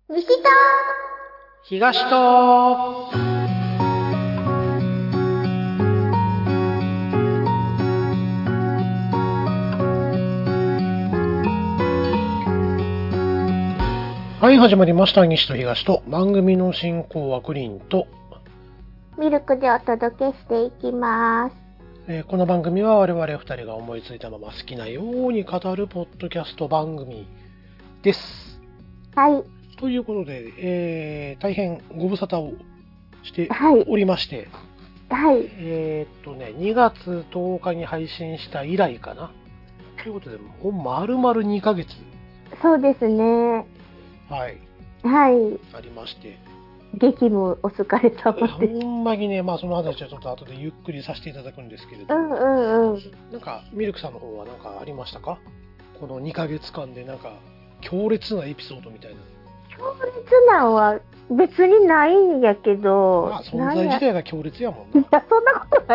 西と東と。はい、始まりました。西と東と。番組の進行はグリーンと、 ミルクでお届けしていきます。 この番組は我々二人が思いついたまま好きなように語るポッドキャスト番組です。 はい。 ということで、大変ご無沙汰をしてはいおりまして、 はい。 2月10日に配信した以来かな。ということで、もう丸々2ヶ月、 そうですね。 はい、 はい。 ありまして、 激務お疲れ様ほです。 んまにね、まあその話はちょっと後でゆっくりさせていただくんですけれども、 うんうんうん。 なんかミルクさんの方は何かありましたか？この2ヶ月間でなんか強烈なエピソードみたいな。 強烈なんは別にないんやけど、 まあ存在自体が強烈やもんな。 いや、そんなことない。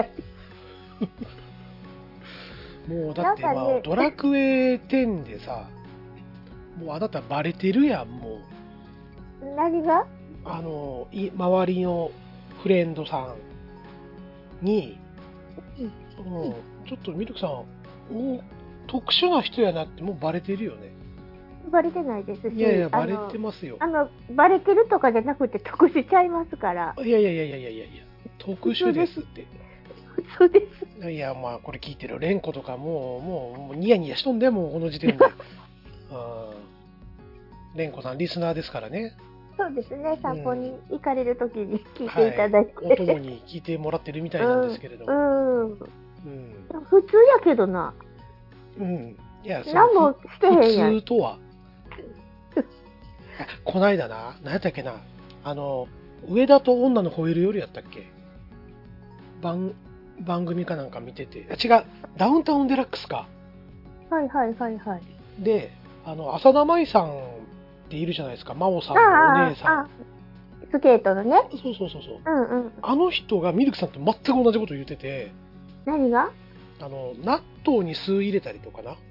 もうだってまあ、 なんかねドラクエ10でさ、もうあなたバレてるやん。もう何が？ 周りのフレンドさんに、ちょっとミルクさん、もう特殊な人やなってもうバレてるよね。 バレてないですし、 いやいや、バレてますよ。 バレてるとかじゃなくて特殊ちゃいますから。 いやいやいやいやいやいや、特殊ですって。 そうです。 いや、まあこれ聞いてるレンコとかもうニヤニヤしとんで、もうこの時点で。レンコさんリスナーですからね。 そうですね、散歩に行かれるときに聞いていただいて、 お供に聞いてもらってるみたいなんですけれども。 普通やけどな。 いや、 何もしてへんやん。 普通とは。こないだな、何やったっけな、上田と女の吠える夜やったっけ、番組かなんか見てて、違う、ダウンタウンデラックスか。 はいはいはいはい。 で、浅田舞さんっているじゃないですか、真央さんのお姉さん。 スケートのね。 そう。あの人がミルクさんと全く同じこと言ってて。 何が？ 納豆に酢入れたりとかな。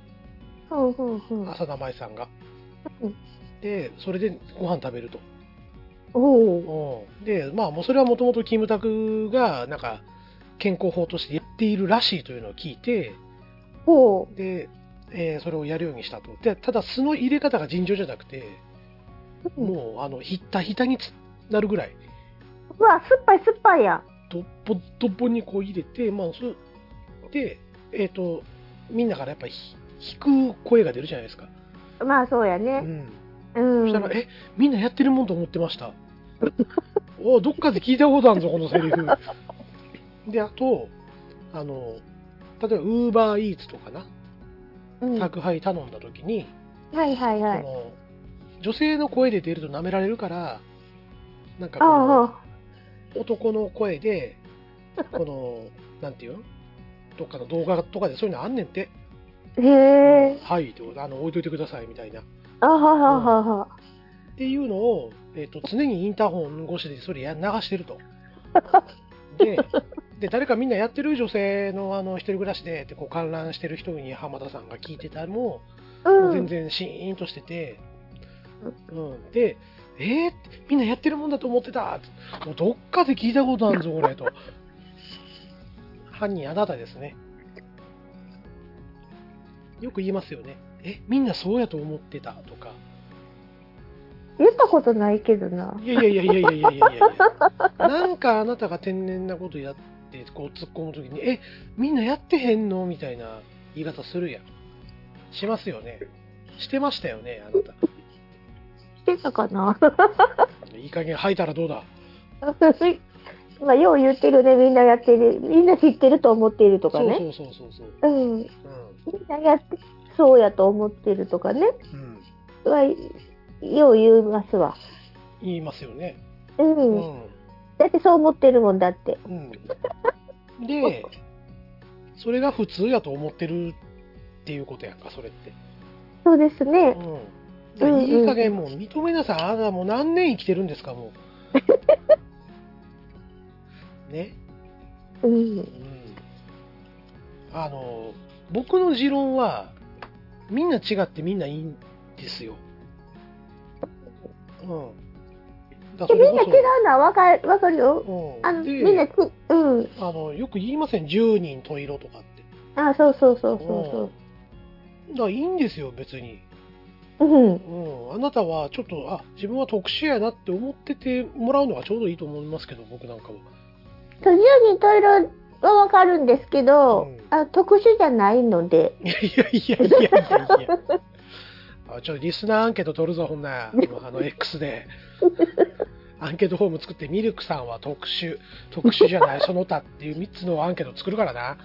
浅田舞さんが。で、それでご飯食べると。で、まあ、もうそれはもともとキムタクが、なんか、健康法としてやっているらしいというのを聞いて、で、それをやるようにしたと。で、ただ酢の入れ方が尋常じゃなくて、もう、ひったひたになるぐらい。 うわ、酸っぱいやん。 どっぽにこう入れて、まあ、で、みんなからやっぱり引く声が出るじゃないですか。 まあ、そうやね。 そしたら、みんなやってるもんと思ってました。どっかで聞いたことあるぞ、このセリフ。で、あと、例えば、ウーバーイーツとかな、宅配頼んだ時に、女性の声で出ると舐められるから、なんか男の声で、なんていうの、どっかの動画とかでそういうのあんねんて。はい、ってこと、置いといてくださいみたいな。っていうのを、常にインターホン越しでそれ流してると。で、誰かみんなやってる女性の一人暮らしでってこう観覧してる人に浜田さんが聞いてたのも、もう全然シーンとしてて、で、みんなやってるもんだと思ってた。もうどっかで聞いたことあるぞ、これと。犯人あなたですね。よく言いますよね。みんなそうやと思ってたとか。 言ったことないけどな。 いや。なんかあなたが天然なことやって、こう突っ込むときに、みんなやってへんのみたいな言い方するやん。しますよね。してましたよね、あなた。 してたかな。 いい加減吐いたらどうだ。 まあ、よう言ってるね、みんなやってる。みんな知ってると思っているとかね。 そう。 みんなやってそうやと思ってるとかね。よう言いますわ。 言いますよね。 だってそう思ってるもんだって。 で、それが普通やと思ってるっていうことやんか、それって。 そうですね。 いい加減もう認めなさい。あなたもう何年生きてるんですか、もう。ね。僕の持論は、みんな違ってみんないいんですよ。 だそみんな違れこそ、 うのはわかるよ。 でみんなよく言いません、10人十色とかって。 そうそうそうそうだからいいんですよ、別に。 そう。うん。 あなたはちょっと、自分は特殊やなって思っててもらうのがちょうどいいと思いますけど、僕なんかは。 10人十色はわかるんですけど、特殊じゃないので。 いや。ちょっとリスナーアンケート取るぞ、ほんなら。X で。アンケートフォーム作って、ミルクさんは特殊じゃない、その他っていう3つのアンケート作るからな。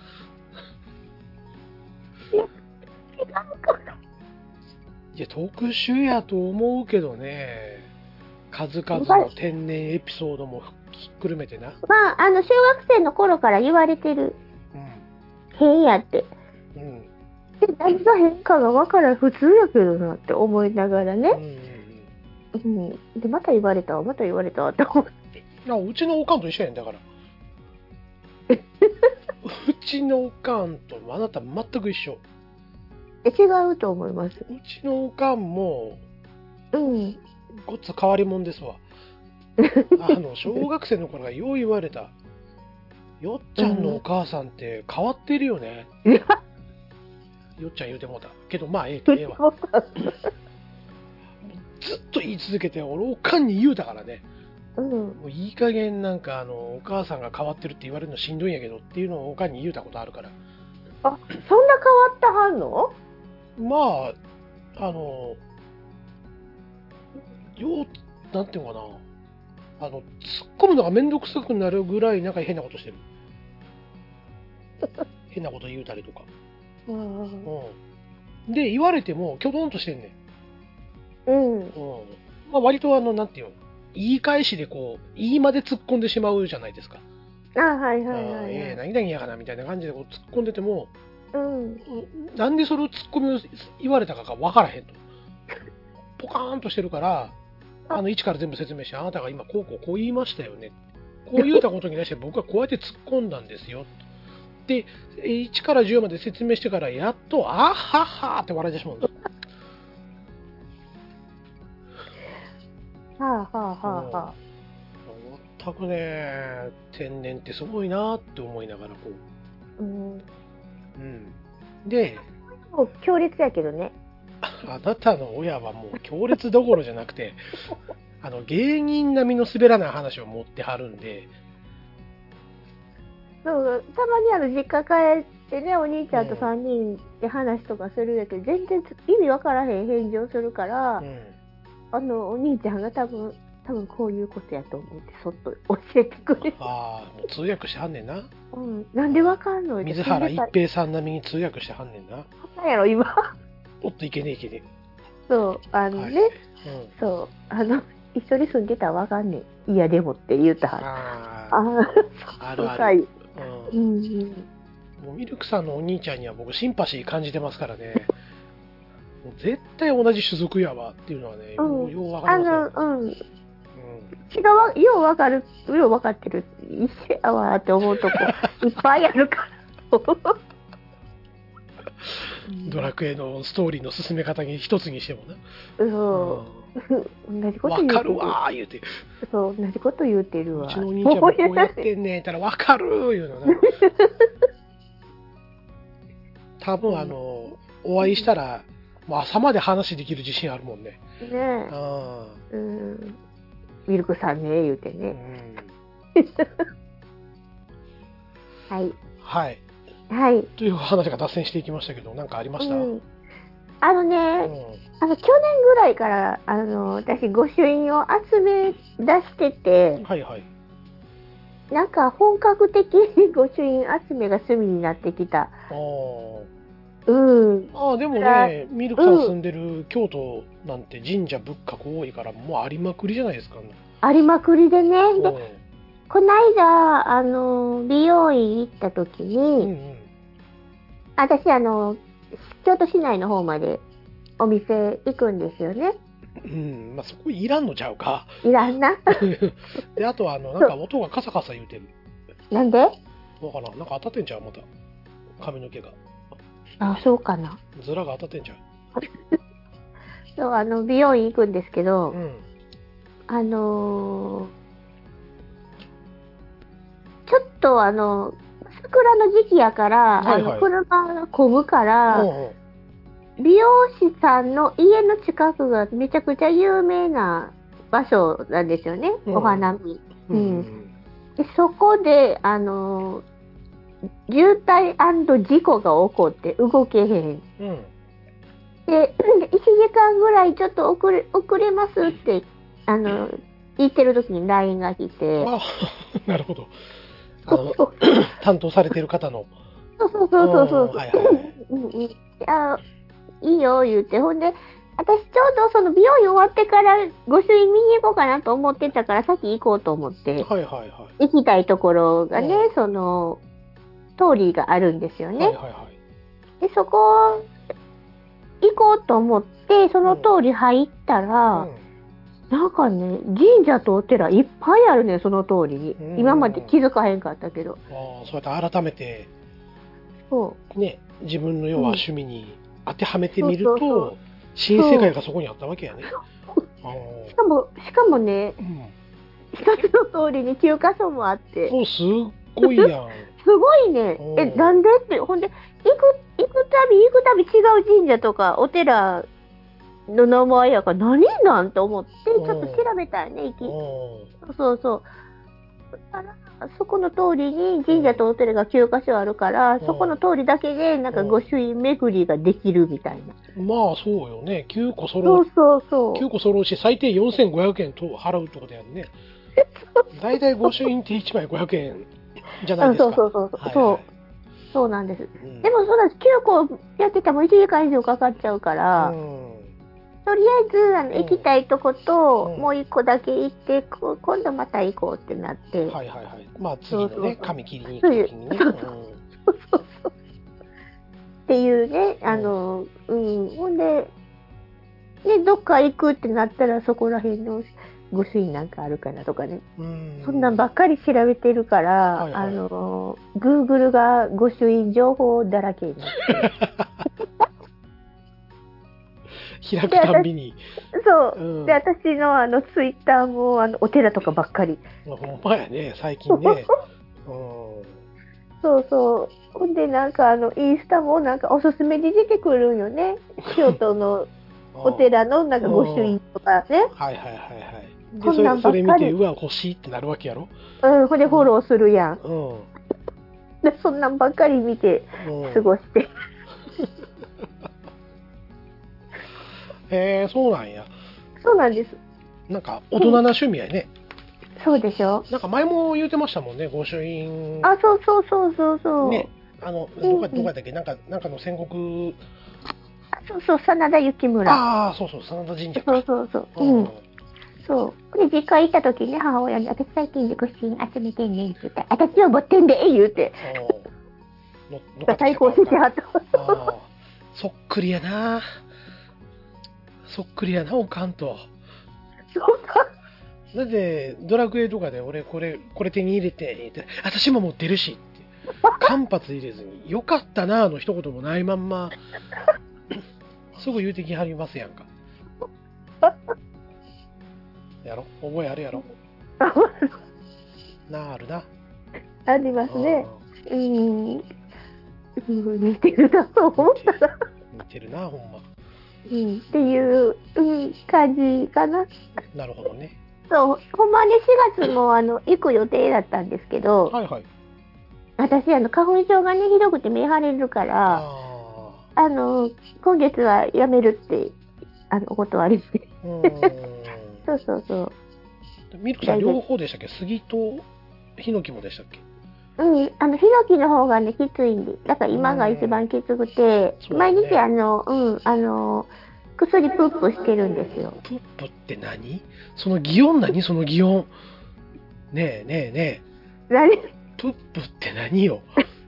いや、特殊やと思うけどね。数々の天然エピソードもひっくるめてな。 まあ、小学生の頃から言われてる。変やって。で、何が変かが分からん、普通やけどなって思いながらね。で、また言われたって思って。 うちのおかんと一緒やんだから。うちのおかんとあなた全く一緒。 違うと思います。 うちのおかんも、ごっつ変わり者ですわ。小学生の頃がよう言われた。よっちゃんのお母さんって変わってるよね。よっちゃん言うてもうた。けど、まあ、ええわ。ずっと言い続けて、俺、おかんに言うたからね。もういい加減なんか、お母さんが変わってるって言われるのしんどいんやけどっていうのをおかんに言うたことあるから。 そんな変わったはんの？ まあ、なんていうのかな。突っ込むのがめんどくさくなるぐらい、なんか変なことしてる。変なこと言うたりとか。で、言われても、きょどんとしてんねん。まあ、割となんていうの、言い返しで言いまで突っ込んでしまうじゃないですか。 何々 やかなみたいな感じで突っ込んでても、なんでそれを突っ込みを言われたかが分からへんと。ポカーンとしてるから、一から全部説明して、あなたが今こう言いましたよね。こう言ったことに対して僕はこうやって突っ込んだんですよ。で、1から10まで説明してから、やっと、あははって笑い出しまうんです。全くね、天然ってすごいなって思いながらで、 もう強烈やけどね。 あなたの親はもう強烈どころじゃなくて、芸人並みの滑らない話を持ってはるんで。 そうたまに実家帰ってね、お兄ちゃんと3人で話とかするやけど、全然意味わからへん返事をするから、お兄ちゃんが多分こういうことやと思ってそっと教えてくれる。 もう通訳してはんねんな。 なんでわかんの？ 水原一平さん並みに通訳してはんねんな。 なんやろ今。 おっといけねえ。 そうそう一緒に住んでたらわかんねえ。いやでもって言うたはある。もうミルクさんのお兄ちゃんには僕シンパシー感じてますからね。もう絶対同じ種族やわっていうのはね、ようわかりますよ。 ようわかってる。一緒やわって思うとこいっぱいあるから。 ドラクエのストーリーの進め方に一つにしてもな。 同じこと言うてる。 わかるわー言うて。 そう、同じこと言うてるわ。 うちのお兄ちゃんもこうやってんねん言ったらわかるー言うのな。多分お会いしたら、もう朝まで話できる自信あるもんね。 ねミルクさんね言うてね。はい。 という話が脱線していきましたけど、何かありました？ 去年ぐらいから私御朱印を集め出してて、なんか本格的に御朱印集めが趣味になってきた。 でもね、ミルクさん住んでる京都なんて神社仏閣多いから、もうありまくりじゃないですか。 ありまくりでね。でこの間美容院行った時に、私京都市内の方までお店行くんですよね。 まあそこいらんのちゃうか。 いらんな。 で、あとはなんか音がカサカサ言うてる。 なんで？ わからん。なんか当たってんちゃうまた。髪の毛が。 そうかな。 ズラが当たってんちゃう。 そう美容院行くんですけど、 ちょっと桜の時期やから、 はいはい車が混むから、 うんうん美容師さんの家の近くがめちゃくちゃ有名な場所なんですよね、 うんお花見。 うんうんでそこで、渋滞事故が起こって動けへん。 うんで、1時間ぐらいちょっと遅れますって、言ってる時に LINE が来て。 あなるほど。 そう担当されてる方の。 そうそうそうそう。 はいはいはいうんうん。いいよ言って、ほんで、私ちょうどその美容院終わってから御朱印見に行こうかなと思ってたから、先行こうと思って、 はいはいはい。 行きたいところがね、 うんその、通りがあるんですよね。 はいはいはい。 で、そこ、行こうと思って、その通り入ったら、なんかね、神社とお寺いっぱいあるね、その通りに。今まで気づかへんかったけど。 そうやって改めて、 そう。 ね、自分の要は趣味に当てはめてみると、 そうそうそう新世界がそこにあったわけやね。 しかもね、一つの通りに9カ所もあって。 すっごいやん。 すごいね。なんでって、ほんで、行くたび違う神社とかお寺の名前やから何なんと思って、ちょっと調べたよね、そうそう。そこの通りに神社とお寺が9カ所あるから、そこの通りだけでなんか御朱印巡りができるみたいな。 まあそうよね。9個揃う。 そう。 9個揃うし、最低4500円と払うってことやんね。だいたい御朱印って1枚500円じゃないですか。 そうなんです。でもそうなんです。9個やってても1時間以上かかっちゃうから、とりあえず行きたいとこと、もう1個だけ行って、今度また行こうってなって。 はいはいはい。まあ次のね、髪切りに行く時にね。 っていうね、ほんで、ね、どっか行くってなったらそこら辺の御朱印なんかあるかなとかね。そんなんばっかり調べてるから、Google が御朱印情報だらけになって。 開くたんびに。 そう。で、私のツイッターもお寺とかばっかり。 ほんまやね、最近ね。 そう。ほんで、なんかインスタもなんかおすすめで出てくるんよね。京都のお寺のなんか御朱印とかね。 はい。で、それ見て、うわ、欲しいってなるわけやろ。 ほんでフォローするやん。で、そんなんばっかり見て過ごして。 そうなんや。 そうなんです。 なんか大人な趣味やね。 そうでしょ。 なんか前も言ってましたもんね、御朱印。 そう。 ね、どこやったっけ、なんかの戦国。 そう、真田幸村。 そう、真田神社。 そう。で、実家行った時に母親に、私最近御朱印集めてんねんって言ったら、私は持ってんで言うて。対抗してはった。 そっくりやな、おかんと。 そうか。 だってドラクエとかで俺これ手に入れてって、私も持ってるしって間髪入れずによかったなの一言もないまんますぐ言うてきはりますやんか。やろ、覚えあるやろ。あるな。 ありますね。似てるなと思ったら。 似てるな、ほんま。 っていう感じかな。 なるほどね。 そう、ほんまに4月も行く予定だったんですけど、私花粉症がねひどくて目腫れるから、今月はやめるってお断りして。そう。 ミルクさん両方でしたっけ？杉とヒノキもでしたっけ？ ヒノキの方がねきついんで、だから今が一番きつくて、毎日薬プップしてるんですよ。 プップって何？その擬音何？その擬音。ねえ。 何？ プップって何よ？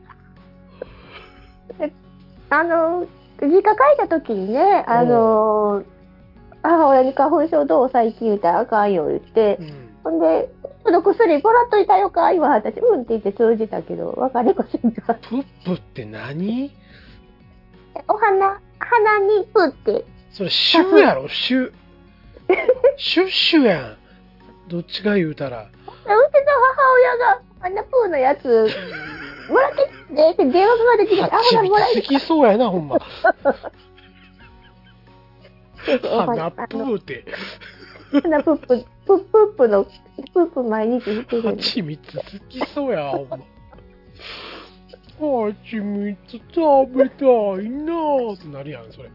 実家帰った時にね、母親に花粉症どう最近言ったらあかんよ言って、ほんで、ちょっと薬もらっといたよか今私、って言って通じたけど、分かりませんか？ プップって何？ 鼻にプって。 それシュやろ、シュ。シュッシュやん。 どっちが言うたら。 うちの母親がパンダプーのやつもらってきてって電話ができて、あ、ほらもら好きそうやな、ほんま。花プーって。 花プップ、プップの、プップ毎日してる。 蜂蜜好きそうや、ほんま。蜂蜜食べたいなーってなるやん、それ。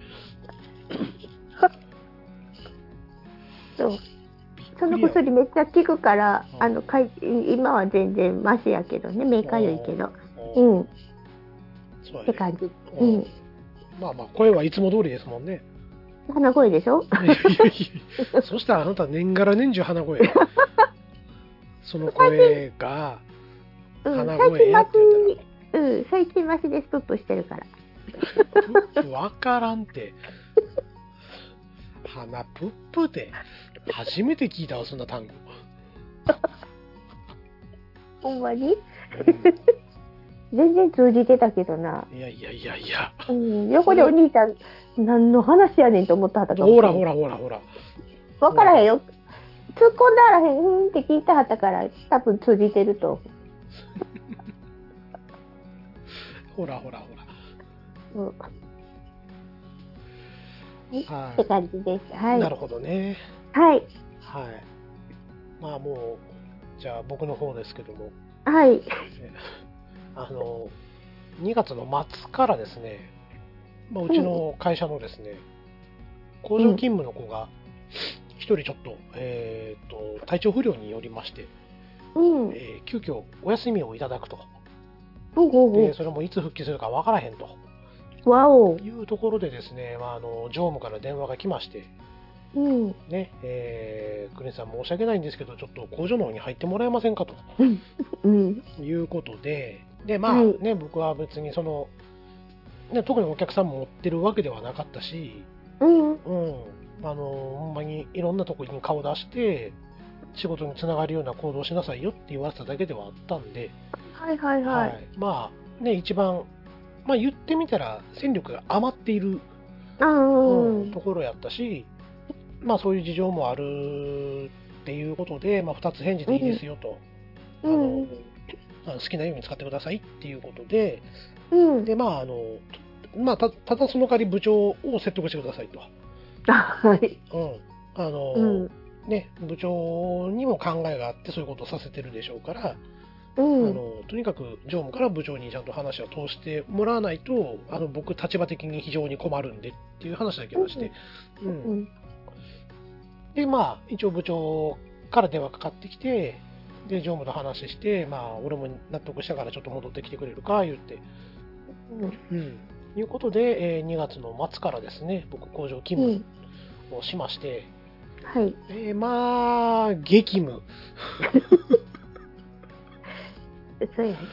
そう。その薬めっちゃ効くから、今は全然マシやけどね、目かゆいけど。うん。そうって感じ。うん。 まあまあ、声はいつも通りですもんね。 鼻声でしょそしたらあなた年がら年中鼻声。その声が鼻声やって言ったら。 最近マシです、プップしてるから。 プップわからんて。鼻プップって初めて聞いたわ、そんな単語。 ほんまに、全然通じてたけどな。 いやいやいやいや。 横でお兄ちゃん、何の話やねんと思ったはったかもしれない。 ほら。 分からへんよ。突っ込んだらへんって聞いたはったから、多分通じてると。 ほら。 って感じです。はい。 なるほどね。 はい。 まあもう、じゃあ僕の方ですけども。 はい。 2月の末からですね、うちの会社のですね、工場勤務の子が一人ちょっと、体調不良によりまして、急遽お休みをいただくと。でそれもいつ復帰するかわからへんと。いうところでですね、常務から電話が来まして、ね、クリンさん申し訳ないんですけど、ちょっと工場の方に入ってもらえませんかと、いうことで、僕は別に特にお客さんも持ってるわけではなかったし、ほんまにいろんなところに顔出して、仕事につながるような行動をしなさいよって言われただけではあったんで、一番、言ってみたら戦力が余っている、ところやったし、そういう事情もあるっていうことで、2つ返事でいいですよと、好きなように使ってくださいっていうことで、でただその代わり部長を説得してくださいと。部長にも考えがあってそういうことをさせてるでしょうから、とにかく常務から部長にちゃんと話を通してもらわないと、僕立場的に非常に困るんでっていう話だけまして、で一応部長から電話かかってきて、で常務と話して、俺も納得したからちょっと戻ってきてくれるか言って、いうことで、2月の末からですね、僕工場勤務をしまして、激務。 そうやね。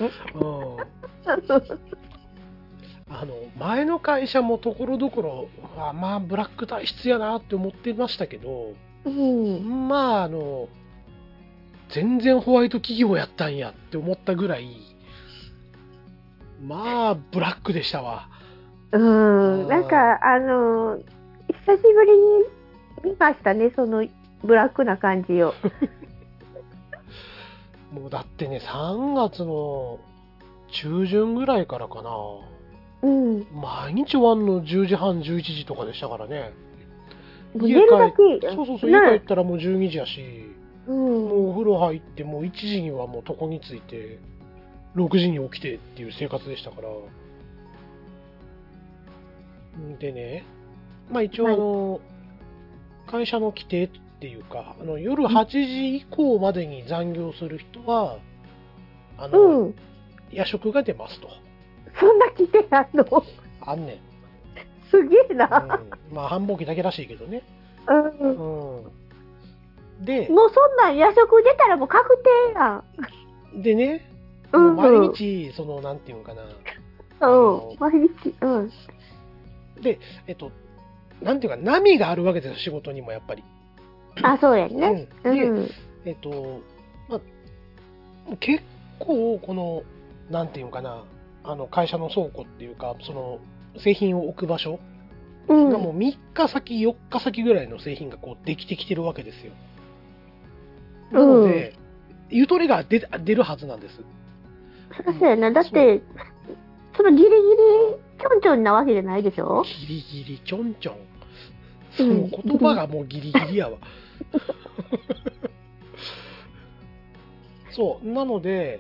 前の会社もところどころ、ブラック体質やなって思ってましたけど、全然ホワイト企業やったんやって思ったぐらい、ブラックでしたわ。 なんか、久しぶりに見ましたね、そのブラックな感じを。 もうだってね、3月の中旬ぐらいからかな、毎日終わんの10時半、11時とかでしたからね。家帰ったらもう12時やし、もうお風呂入ってもう1時にはもう床について、6時に起きてっていう生活でしたから。でね、一応会社の規定っていうか、夜8時以降までに残業する人は、夜食が出ますと。 そんな規定あんの？ あんねん。 すげえな。 繁忙期だけらしいけどね。で、 もうそんなん夜食出たらもう確定やん。でね、毎日、なんていうのかな。 毎日。 で、なんていうか、波があるわけですよ、仕事にもやっぱり。 そうやね。 で、結構、なんていうかな、会社の倉庫っていうか、製品を置く場所がもう3日先、4日先ぐらいの製品ができてきてるわけですよ。 なので、ゆとりが出るはずなんです。 そうやな。だって、そのギリギリちょんちょんなわけじゃないでしょ。 ギリギリちょんちょん。その言葉がもうギリギリやわ。そう。なので、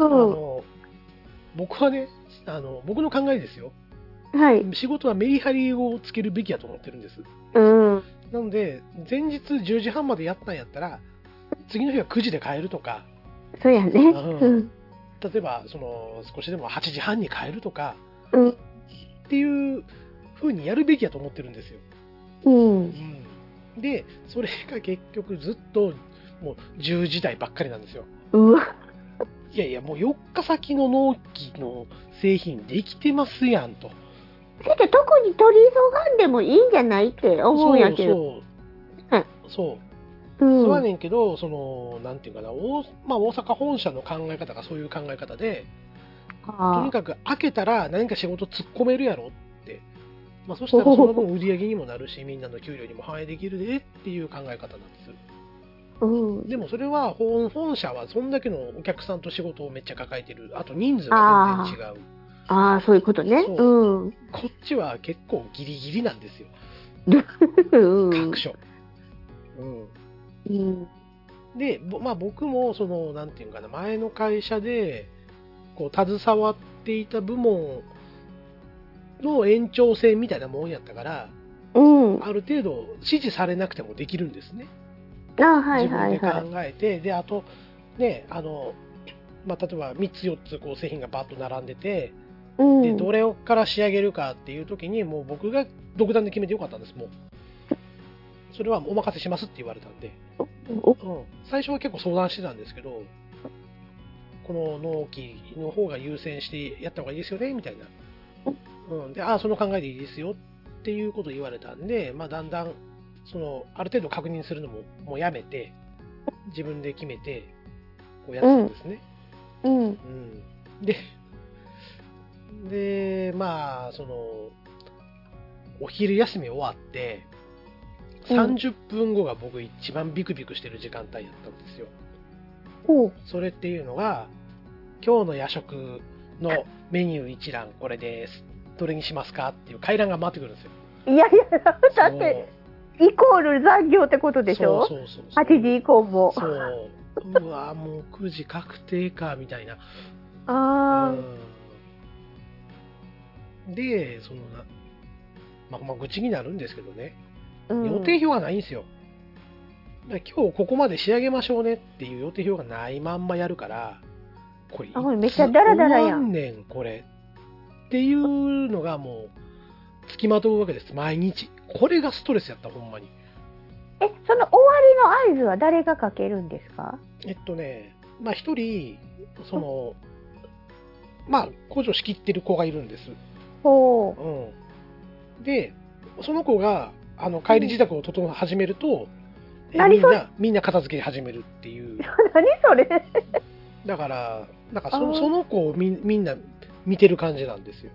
僕はね、僕の考えですよ。 はい。 仕事はメリハリをつけるべきやと思ってるんです。なので、前日10時半までやったんやったら、次の日は9時で帰るとか、 そうやね。 例えば、少しでも8時半に帰るとか、っていう風にやるべきやと思ってるんですよ。で、それが結局ずっともう10時台ばっかりなんですよ。いやいや、もう4日先の納期の製品できてますやんと。 だって特に取り急がんでもいいんじゃないって思うんやけど。 そう。そうはねんけど、なんていうかな、大阪本社の考え方がそういう考え方で、とにかく開けたら何か仕事突っ込めるやろって。そしたらその分売り上げにもなるし、みんなの給料にも反映できるでっていう考え方なんです。でもそれは本社はそんだけのお客さんと仕事をめっちゃ抱えてる。あと人数が全然違う。 そういうことね。こっちは結構ギリギリなんですよ。各所。で、僕もなんていうかな、前の会社で携わっていた部門の延長線みたいなもんやったから、ある程度指示されなくてもできるんですね。自分で考えて、で、あと、ね、例えば3つ4つ製品がバッと並んでて、で、どれから仕上げるかっていう時に、もう僕が独断で決めてよかったんです、もう。それはお任せしますって言われたんで。最初は結構相談してたんですけど、この納期の方が優先してやった方がいいですよねみたいな。で、その考えでいいですよっていうことを言われたんで、だんだん、ある程度確認するのももうやめて、自分で決めて、やったんですね。で、お昼休み終わって、30分後が僕一番ビクビクしてる時間帯やったんですよ。それっていうのが、今日の夜食のメニュー一覧これです。どれにしますかっていう回覧が回ってくるんですよ。 いやいや、だって、イコール残業ってことでしょ？そう8時以降も。 うわもう9時確定か、みたいな。で、愚痴になるんですけどね。予定表がないんですよ。今日ここまで仕上げましょうねっていう予定表がないまんまやるから、これめっちゃダラダラやん。 これっていうのがもう付きまとうわけです。毎日。これがストレスやった、ほんまに。 その終わりの合図は誰がかけるんですか？ 一人工場仕切ってる子がいるんです。で、その子が帰り支度を始めると、みんな片付け始めるっていう。 何それ？ だから、その子をみんな見てる感じなんですよ。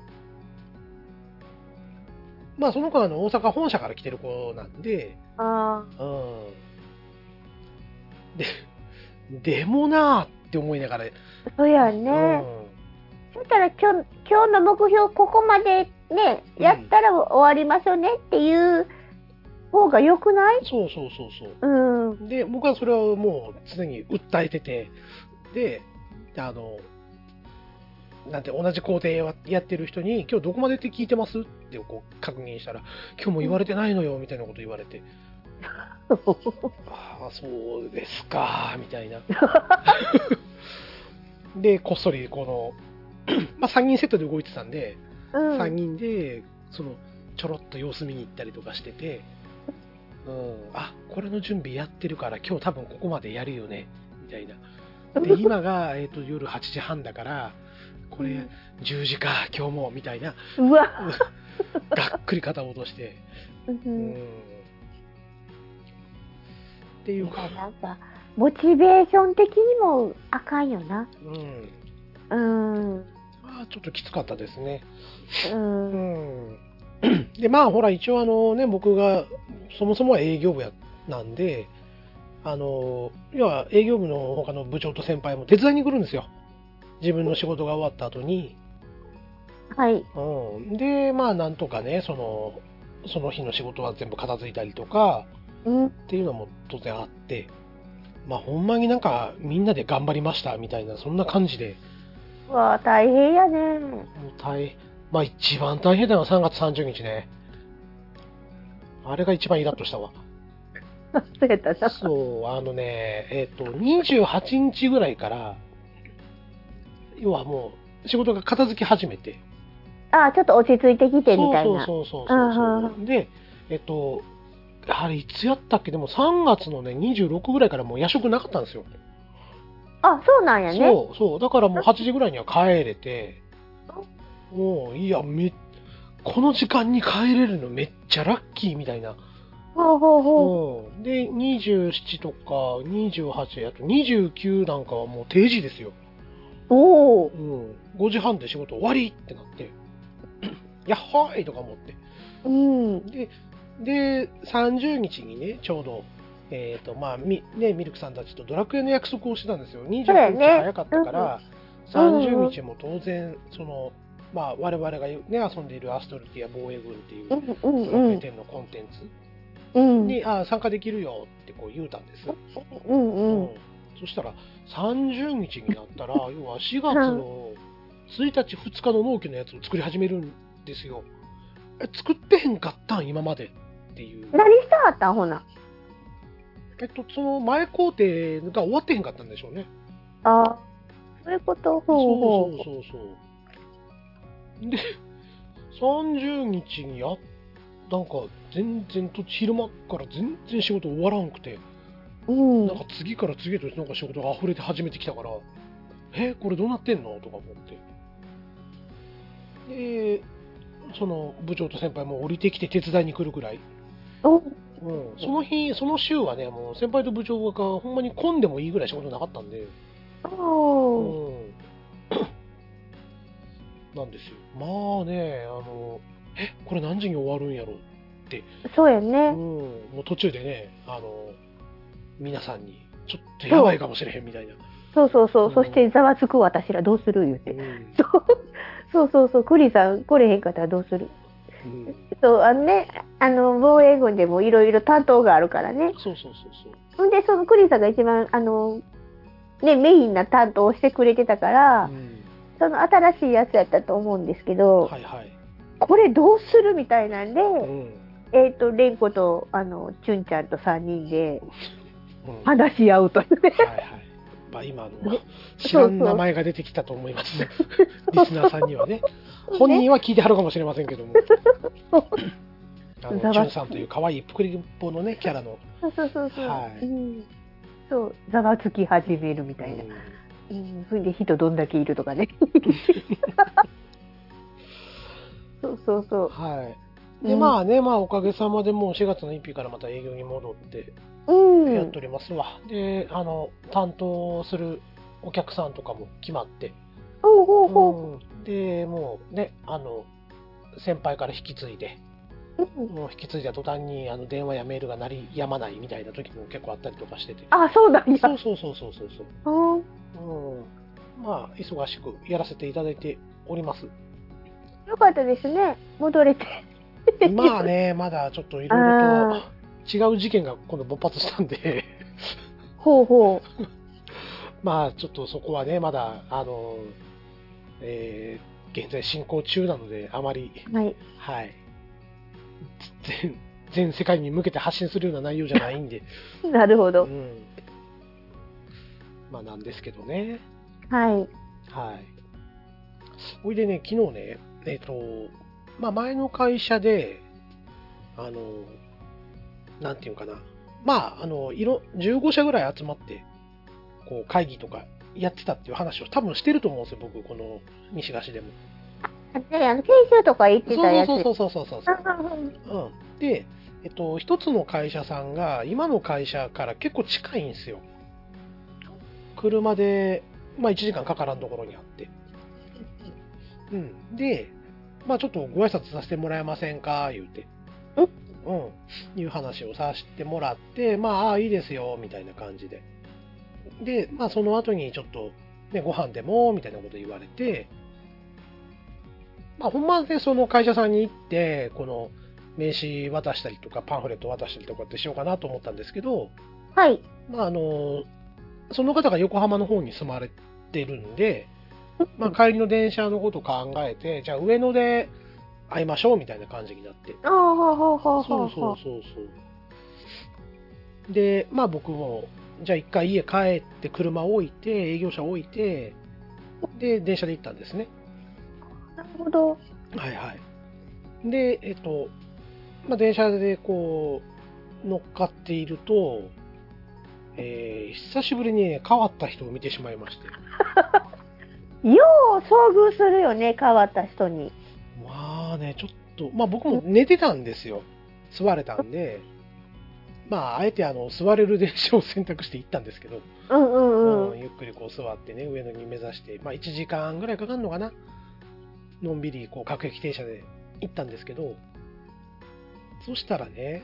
その子は大阪本社から来てる子なんで、でもなーって思いながら。 そうやね。そしたら今日の目標ここまでね、やったら終わりましょうねっていう方が良くない？ そう。で、僕はそれをもう常に訴えてて、で、なんて同じ工程やってる人に、今日どこまでって聞いてますって確認したら、今日も言われてないのよみたいなこと言われて、そうですかみたいな。で、こっそり3人セットで動いてたんで、3人でちょろっと様子見に行ったりとかしてて、これの準備やってるから今日多分ここまでやるよねみたいな。で、今が、夜8時半だからこれ10時か今日もみたいな。 うわがっくり肩を落として、っていうか、 なんかモチベーション的にもあかんよな。 ちょっときつかったですね。で、ほら、一応僕がそもそもは営業部なんで、 要は営業部の他の部長と先輩も手伝いに来るんですよ。自分の仕事が終わった後に。 はい。 で、まあ、なんとかね、その日の仕事は全部片付いたりとか、っていうのも当然あって、まあ、ほんまになんか、みんなで頑張りました、みたいな、そんな感じで。 うわ、大変やね。 もうまあ、一番大変なのは3月30日ね。あれが一番イラッとしたわ。 忘れたな。 そう、28日ぐらいから、要はもう、仕事が片付き始めて。 あ、ちょっと落ち着いてきてみたいな。 そう。で、あれいつやったっけ？でも3月のね、26ぐらいからもう夜食なかったんですよ。 あ、そうなんやね。 そう。だからもう8時ぐらいには帰れて、もう、いや、この時間に帰れるのめっちゃラッキーみたいな。で、27とか28、あと29なんかはもう定時ですよ。5時半で仕事終わりってなって、やっほーいとか思って。で、30日にね、ちょうど、まあ、ミルクさんたちとドラクエの約束をしてたんですよ。29日早かったから、30日も当然、まあ、我々がね、遊んでいるアストルティア防衛軍っていうドラクエ10のコンテンツに、参加できるよってこう言うたんです。そしたら、30日になったら、要は4月の1日、2日の納期のやつを作り始めるんですよ。作ってへんかったん、今までっていう。 何したかったん、ほな。 その前工程が終わってへんかったんでしょうね。 あ、そういうこと。 そう。で、30日になんか全然昼間から全然仕事終わらんくて、なんか次から次へとなんか仕事が溢れて始めてきたから、これどうなってんのとか思って。で、その部長と先輩も降りてきて手伝いに来るくらい。その日、その週はね、もう先輩と部長がほんまに混んでもいいぐらい仕事なかったんで。なんですよ。まあね、これ何時に終わるんやろって。 そうやね。 もう途中でね、皆さんに、ちょっとやばいかもしれへんみたいな。 そしてざわつく私らどうする言うて。クリさん来れへんかったらどうする。防衛軍でもいろいろ担当があるからね。で、そのクリさんが一番、メインな担当をしてくれてたから、その新しいやつやったと思うんですけど、これどうするみたいなんで、レンコと、チュンちゃんと3人で、話し合うというね。 今知らん名前が出てきたと思いますね。リスナーさんにはね。本人は聞いてはるかもしれませんけども。チュンさんという可愛いプクリポのね、キャラの。 ざわつき始めるみたいな。それで人どんだけいるとかね。 で、まあね、おかげさまでもう4月の1日からまた営業に戻ってやっておりますわ。で、担当するお客さんとかも決まって。で、もうね、先輩から引き継いで、もう引き継いだ途端に電話やメールが鳴りやまないみたいな時も結構あったりとかしてて。 あ、そうなんや。 そう。まあ、忙しくやらせていただいております。 よかったですね、戻れて。 まあね、まだちょっといろいろと違う事件が今度勃発したんでまあちょっとそこはね、まだ現在進行中なので、あまり、全世界に向けて発信するような内容じゃないんでなるほど。 まあなんですけどね。おいでね、昨日ね、まあ前の会社で、なんていうかな。まあ、15社ぐらい集まって、こう、会議とかやってたっていう話を多分してると思うんですよ、僕、この西菓子でも。 研修とか行ってたやつ。 で、一つの会社さんが、今の会社から結構近いんですよ。車で、まあ1時間かからんところにあって。で、まあちょっとご挨拶させてもらえませんか、言うて。 いう話をさせてもらって、まあ、いいですよ、みたいな感じで。で、まあ、その後にちょっと、ね、ご飯でも、みたいなこと言われて、まあ、ほんまでその会社さんに行って、この名刺渡したりとか、パンフレット渡したりとかってしようかなと思ったんですけど、 はい。 まあ、その方が横浜の方に住まれてるんで、まあ、帰りの電車のこと考えて、じゃあ上野で会いましょうみたいな感じになって。 ああ、ほうほうほうほそううほう。 そうそうそう。で、まあ僕も、じゃあ一回家帰って車置いて、営業車置いて、で、電車で行ったんですね。 なるほど。 はいはい。で、まあ電車でこう、乗っかっていると、久しぶりにね、変わった人を見てしまいまして。 よう遭遇するよね、変わった人に。 まあね、ちょっと、まあ僕も寝てたんですよ。座れたんで、まあ、あえて座れる電車を選択して行ったんですけど、 うんうんうん。 ゆっくりこう座ってね、上野に目指して、まあ1時間ぐらいかかるのかな。のんびりこう各駅停車で行ったんですけど、そしたらね、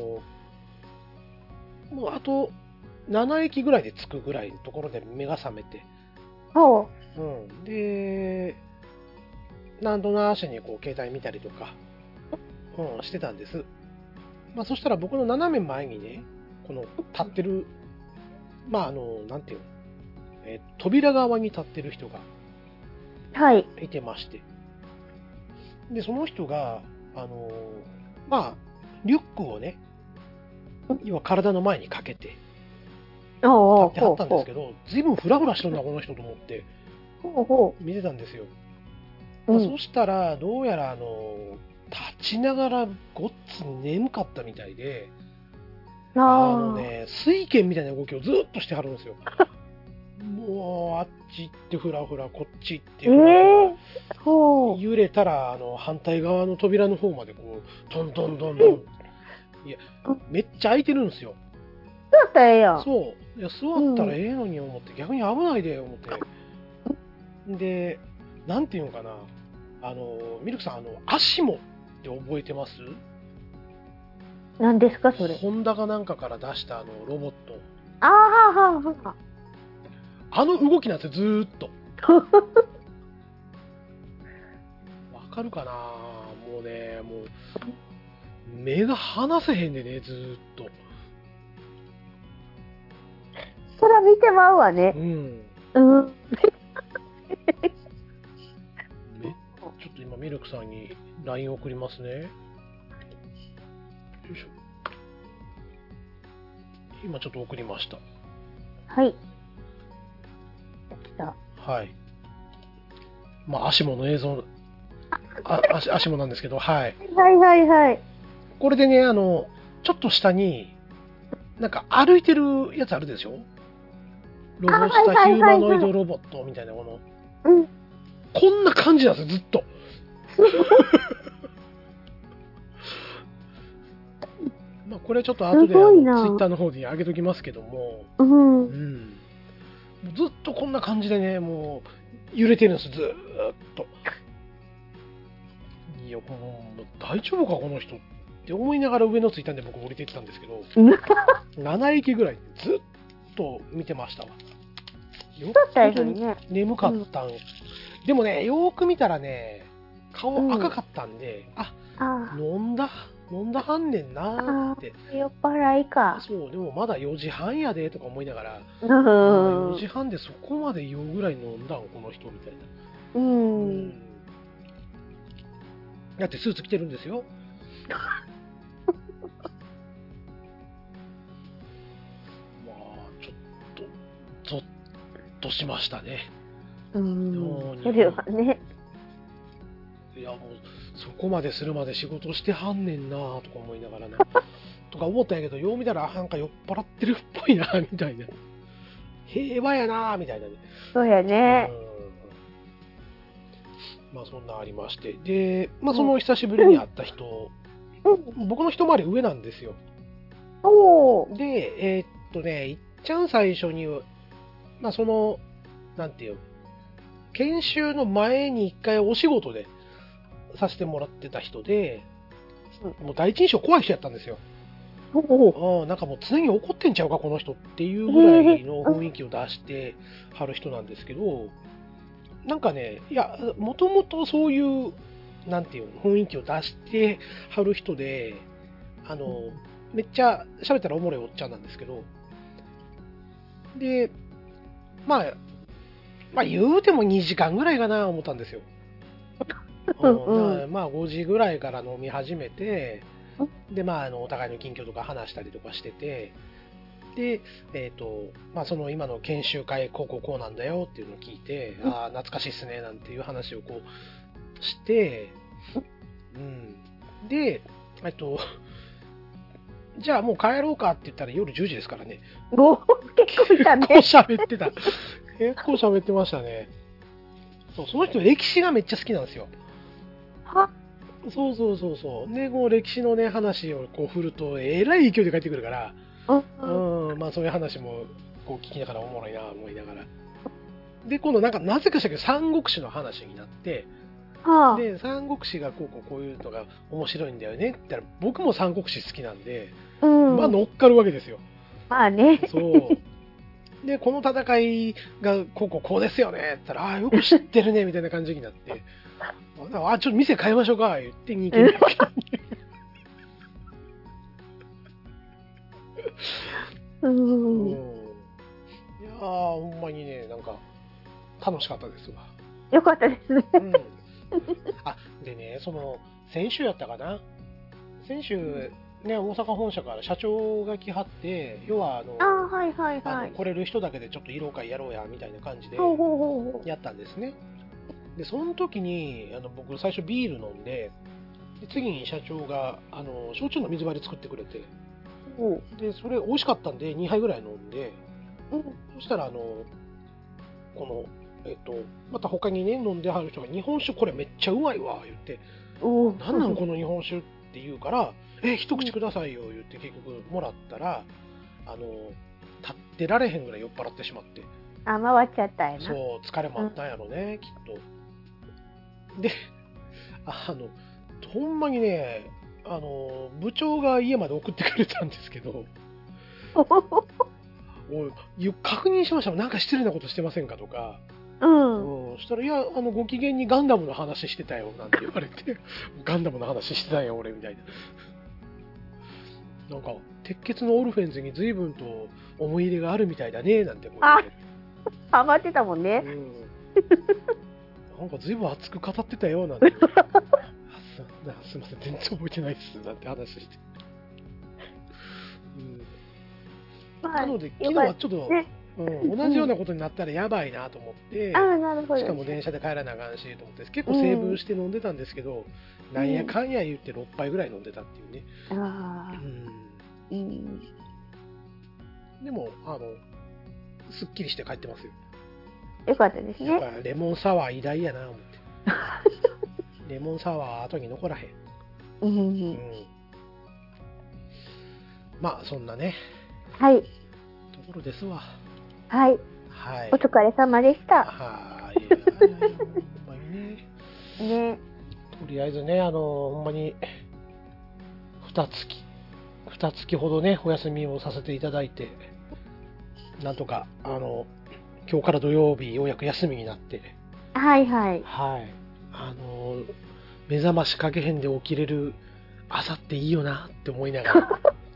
もうあと7駅ぐらいで着くぐらいのところで目が覚めて、 ほで、何度なしにこう携帯見たりとか、してたんです。まあそしたら僕の斜め前にね、この立ってる、まあなんていうの、扉側に立ってる人がう。はい。 いてまして、で、その人が、まあ、リュックをね、要は体の前にかけて、 おうおう立ってはったんですけど、ずいぶんフラフラしとんな、この人と思って、 ほうほ見てたんですよ。 う。 まあ、 うん。 そしたら、どうやら、立ちながらごっつ眠かったみたいで、 あ水拳みたいな動きをずっとしてはるんですよ。もう、あっち行ってフラフラ、こっち行ってあ。 フラフラ。 ほう。 揺れたら、反対側の扉の方までこう、トントントントン。いや、めっちゃ空いてるんですよ。 だったらええやん。 そう。いや、座ったらええのに思って、逆に危ないで、思って。で、なんていうのかな。ミルクさん、アシモって覚えてます？ 何ですか、それ。 ホンダかなんかから出したロボット。 ああ、はあ、はあ、はあの動きなんですよ、ずーっと。わかるかな？もうね、もう、目が離せへんでね、ずーっと。 そら見てまうわうね。 ん。 うん。 ちょっと今、ミルクさんに LINE 送りますね。よいしょ。今ちょっと送りました。 はい。来た。 はい。まあ、アシモの映像、アシモなんですけど、はい。 はいはいはい。 これでね、ちょっと下に、なんか歩いてるやつあるでしょ？ロボスタヒューマノイドロボットみたいなもの。 うん。 こんな感じなんですよ、ずっと。まあ、これちょっと後でツイッターの方に上げときますけども、 うん。 うん。ずっとこんな感じでね、もう揺れてるんです、ずーっと。いや、もう大丈夫か、この人って思いながら上野着いたんで僕降りていってたんですけど、7駅ぐらいずっと見てましたわ。よく眠かったん。でもね、よーく見たらね、顔赤かったんで、飲んだはんねんなーって。 酔っ払いか。 そう、でもまだ4時半やでとか思いながら、4時半でそこまで酔うぐらい飲んだん、この人みたいな。だってスーツ着てるんですよ。まあ、ちょっと、ゾッとしましたね。 それはね。 いや、もう、そこまでするまで仕事してはんねんなとか思いながらな。とか思ったんやけど、よう見たらなんか酔っ払ってるっぽいなみたいな。平和やなみたいなね。 そうやね。 まあそんなありまして。で、まあその久しぶりに会った人、僕の一回り上なんですよ。で、いっちゃん最初に、まあその、なんていう、研修の前に一回お仕事でさせてもらってた人で、 もう第一印象怖い人やったんですよ。なんかもう常に怒ってんちゃうか、この人っていうぐらいの雰囲気を出してはる人なんですけど、なんかね、いや、もともとそういう、なんていうの、雰囲気を出してはる人で、めっちゃ喋ったらおもろいおっちゃんなんですけど、で、まあ言うても2時間ぐらいかな思ったんですよ。まあ5時ぐらいから飲み始めて、で、まあお互いの近況とか話したりとかしてて、で、まあその今の研修会、こうなんだよっていうのを聞いて、ああ、懐かしいっすね、なんていう話をこうして、で、じゃあもう帰ろうかって言ったら夜10時ですからね。 結構いたね。 結構喋ってた。結構喋ってましたね。そう、その人歴史がめっちゃ好きなんですよ。そう。で、こう歴史のね、話をこう振ると、えらい勢いで帰ってくるから、まあそういう話もこう聞きながらおもろいな思いながら。で、今度なぜかしたけど三国志の話になって、で、三国志がこういうのが面白いんだよねって言ったら、僕も三国志好きなんで、まあ乗っかるわけですよ。 まあね。 そう。で、この戦いがこうですよねって言ったら、ああ、よく知ってるねみたいな感じになって、あ、ちょっと店変えましょうか言って2軒目。いやー、ほんまにね、なんか楽しかったですわ。 よかったですね。 あ、でね、先週やったかな。先週、ね、大阪本社から社長が来はって、要は来れる人だけでちょっと慰労会やろうやみたいな感じでやったんですね。で、その時に僕最初ビール飲んで、次に社長が焼酎の水割り作ってくれて、でそれ美味しかったんで2杯ぐらい飲んで、そしたらまた他にね飲んではる人が日本酒これめっちゃうまいわ言って、なんなんこの日本酒って言うから、一口くださいよ言って結局もらったら、立ってられへんぐらい酔っ払ってしまって、 回っちゃったんやな。 そう、疲れもあったんやろね、きっと。で、ほんまにね、部長が家まで送ってくれたんですけど、確認しましたもん、なんか失礼なことしてませんかとか、そしたら、いや、ご機嫌にガンダムの話してたよ、なんて言われて、ガンダムの話してたんや、俺、みたいな。なんか、鉄血のオルフェンズに随分と思い入れがあるみたいだね、なんて思って。 ハマってたもんね。 なんか随分熱く語ってたよ、なんて。すいません、全然覚えてないっす、なんて話して。なので、昨日はちょっと、同じようなことになったらやばいなと思って、しかも電車で帰らなあかんしと思って、結構セーブして飲んでたんですけど、なんやかんや言って6杯ぐらい飲んでたっていうね。でも、すっきりして帰ってますよ。 よかったですね。 やっぱレモンサワー偉大やな思って。レモンサワー後に残らへん。まあそんなね。 はい。 ところですわ。 はい。お疲れ様でした。 はい。ほんまにね。 とりあえずね、ほんまに2月ほどねお休みをさせていただいて、なんとか今日から土曜日ようやく休みになって、 はい。 目覚ましかけへんで起きれる朝っていいよなって思いながら。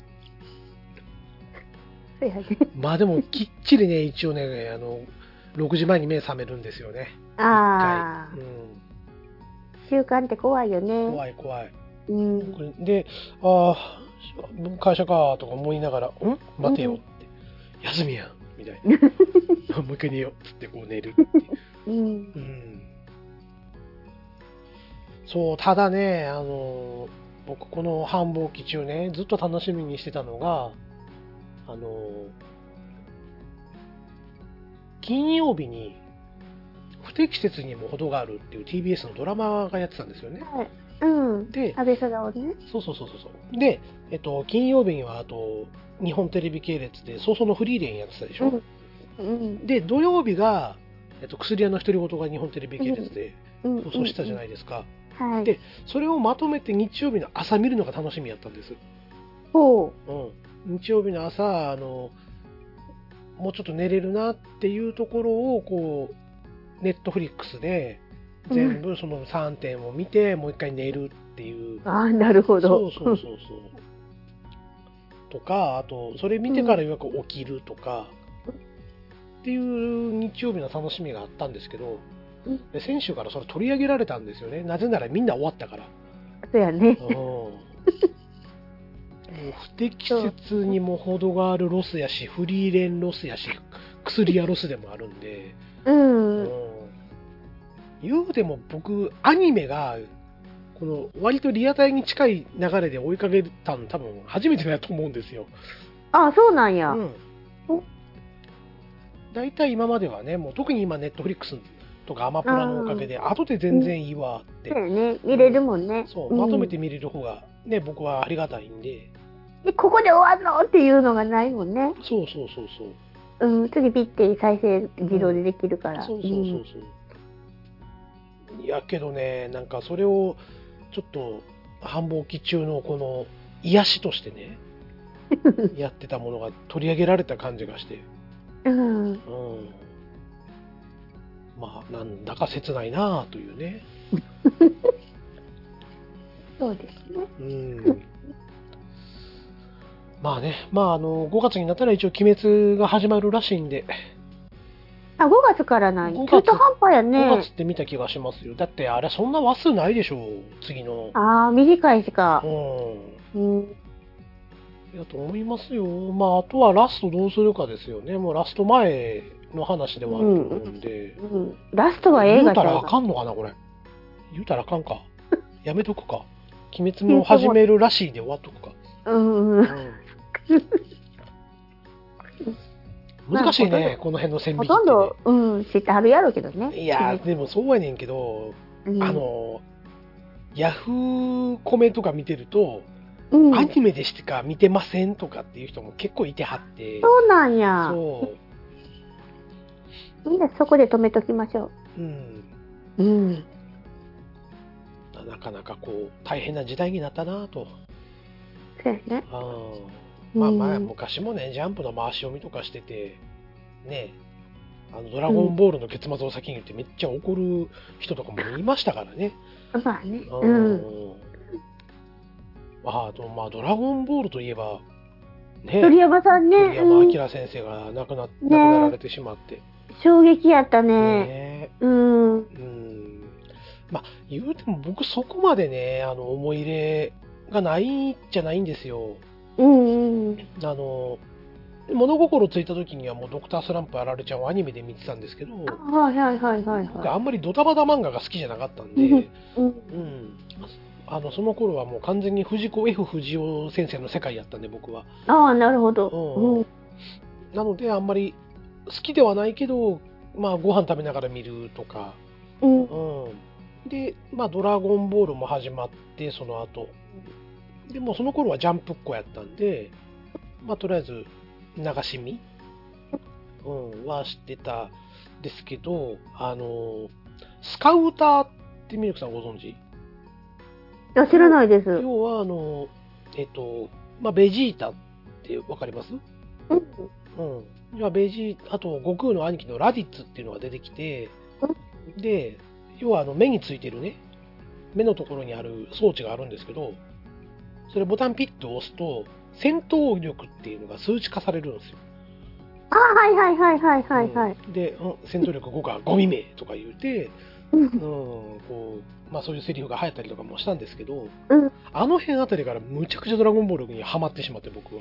まあでもきっちりね、一応ね、6時前に目覚めるんですよね。 習慣って怖いよね。 怖い。で、会社かとか思いながら、待てよって、休みやんみたいな。もう一回寝ようってこう寝るって。そう、ただね、僕この繁忙期中ね、ずっと楽しみにしてたのが、金曜日に不適切にも程があるっていう TBS のドラマがやってたんですよね。 で、安倍貞夫ね。 そう。で、金曜日にはあと日本テレビ系列で早々のフリーレンやってたでしょ。で、土曜日が、薬屋の独り言が日本テレビ系列で放送したじゃないですか。 はい。 で、それをまとめて日曜日の朝見るのが楽しみやったんです。 ほ日曜日の朝、もうちょっと寝れるなっていうところを、こう、ネットフリックスで全部その3点を見て、もう一回寝るっていう。 ああ、なるほど。 そう。とか、あと、それ見てからようやく起きるとか、っていう日曜日の楽しみがあったんですけど、で先週からそれ取り上げられたんですよね。なぜならみんな終わったから。 そうやね。 もう不適切にも程があるロスやし、フリーレンロスやし、薬屋ロスでもあるんで、言うても僕、アニメが、この割とリアタイに近い流れで追いかけたの多分初めてだと思うんですよ。 ああ、そうなんや。 大体今まではね、もう特に今ネットフリックスとかアマプラのおかげで、後で全然いいわって。 そうやね。見れるもんね。 そう、まとめて見れる方がね、僕はありがたいんで。 で、ここで終わんのっていうのがないもんね。 そう。 次ピッて再生自動でできるから。 そう。いやけどね、なんかそれをちょっと繁忙期中のこの癒しとしてね、やってたものが取り上げられた感じがして。まあ、なんだか切ないなあというね。 そうですね。 まあね、5月になったら一応鬼滅が始まるらしいんで。 あ、5月からない。中途半端やね。 5月って見た気がしますよ。だってあれそんな話数ないでしょう、次の。 ああ、短いしか。 やと思いますよ。あとはラストどうするかですよね。もうラスト前の話ではあると思うんで。 ラストは映画言うたらあかんのかな、これ。言うたらあかんか。やめとくか。鬼滅も始めるらしいで終わっとくか。難しいね、この辺の線引きって、ね。 ほとんど、知ってはるやろうけどね。 いや、でもそうやねんけど、ヤフーコメントが見てると、アニメでしか見てませんとかっていう人も結構いてはって。 そうなんや。みんなそこで止めときましょう。 なかなかこう、大変な時代になったなと。 そうやね。 昔もね、ジャンプの回し読みとかしてて、ね、ドラゴンボールの結末を先に言ってめっちゃ怒る人とかもいましたからね。 まあね。 ドラゴンボールといえば、ね、 鳥山さんね。 鳥山明先生が亡くなられてしまって。 衝撃やったね。 言うても僕そこまでね、思い入れがないじゃないんですよ。物心ついた時にはもうドクタースランプあられちゃんをアニメで見てたんですけど、僕あんまりドタバタ漫画が好きじゃなかったんで、その頃はもう完全に藤子 F 不二雄先生の世界やったんで僕は。 ああ、なるほど。 なのであんまり好きではないけど、ご飯食べながら見るとか。で、ドラゴンボールも始まって、その後。でもその頃はジャンプっ子やったんで、とりあえず流し見、はしてたんですけど、スカウターってミルクさんご存知？ 知らないです。 要はベジータってわかります？あと悟空の兄貴のラディッツっていうのが出てきて、で、要は目についてるね、目のところにある装置があるんですけど、それボタンピッと押すと戦闘力っていうのが数値化されるんですよ。で、戦闘力5がゴミ名とか言うて、そういうセリフが流行ったりとかもしたんですけど、あの辺あたりからむちゃくちゃドラゴンボールにハマってしまって僕は。